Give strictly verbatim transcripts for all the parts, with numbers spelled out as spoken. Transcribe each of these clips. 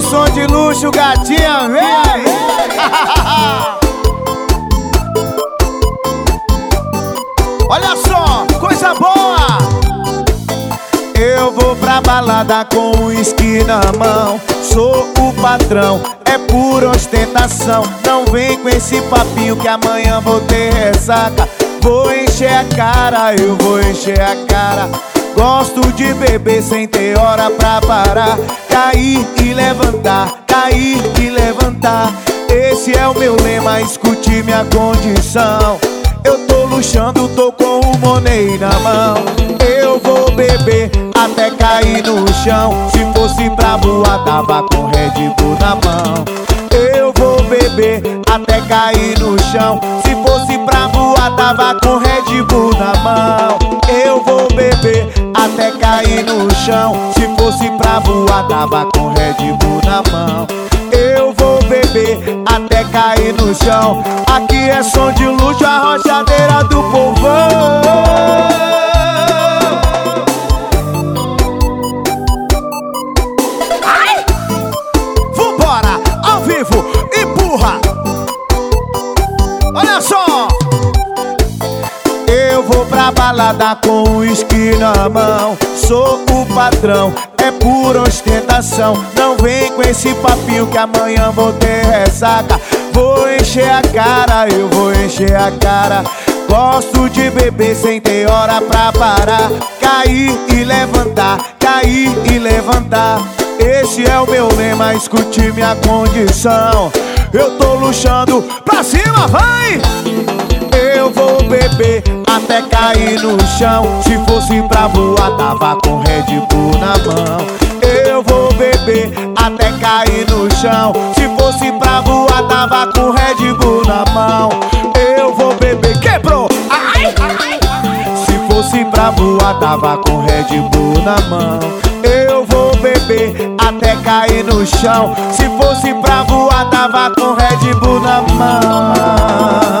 som de luxo, gatinha, vem! Olha só, coisa boa! Eu vou pra balada com o uísque na mão. Sou o patrão, é pura ostentação. Não vem com esse papinho que amanhã vou ter ressaca. Vou encher a cara, eu vou encher a cara. Gosto de beber sem ter hora pra parar. Cair e levantar, cair e levantar. Esse é o meu lema, escute minha condição. Eu tô luxando, tô com o money na mão. Eu vou beber até cair no chão. Se fosse pra voar, tava com Red Bull na mão. Eu vou beber até cair no chão. Se fosse pra voar, tava com Red Bull na mão. Eu vou beber até cair no chão. Se fosse pra voar, tava com Red Bull na mão. Eu vou beber até cair no chão. Aqui é som de luxo, a rochadeira do povão. Ai! Vambora, ao vivo, empurra. Olha só. Eu vou pra balada com o uísque na mão. Sou o patrão, é pura ostentação. Não vem com esse papinho que amanhã vou ter ressaca. Vou encher a cara, eu vou encher a cara. Gosto de beber sem ter hora pra parar. Cair e levantar, cair e levantar. Esse é o meu lema, escute minha condição. Eu tô luxando, pra cima, vai! Eu vou beber até cair no chão. Se fosse pra voar, tava com Red Bull na mão. Eu vou beber até cair no chão. Se fosse pra voar, tava com Red Bull na mão. Eu vou beber, quebrou! Ai, ai. Se fosse pra voar, tava com Red Bull na mão. Eu vou beber até cair no chão. Se fosse pra voar, tava com Red Bull na mão.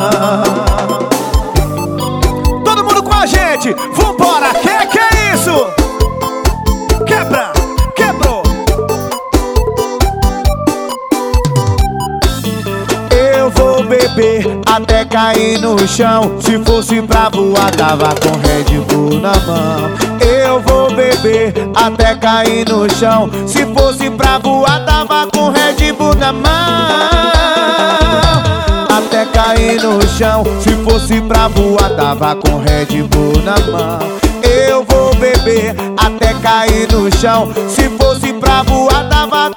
Todo mundo com a gente, vambora, que que é isso? Quebra, quebrou. Eu vou beber até cair no chão. Se fosse pra voar, tava com Red Bull na mão. Eu vou beber até cair no chão. Se fosse pra voar, tava com Red Bull na mão. Até cair no chão. Se fosse pra voar, tava com Red Bull na mão. Eu vou beber até cair no chão. Se fosse pra voar, tava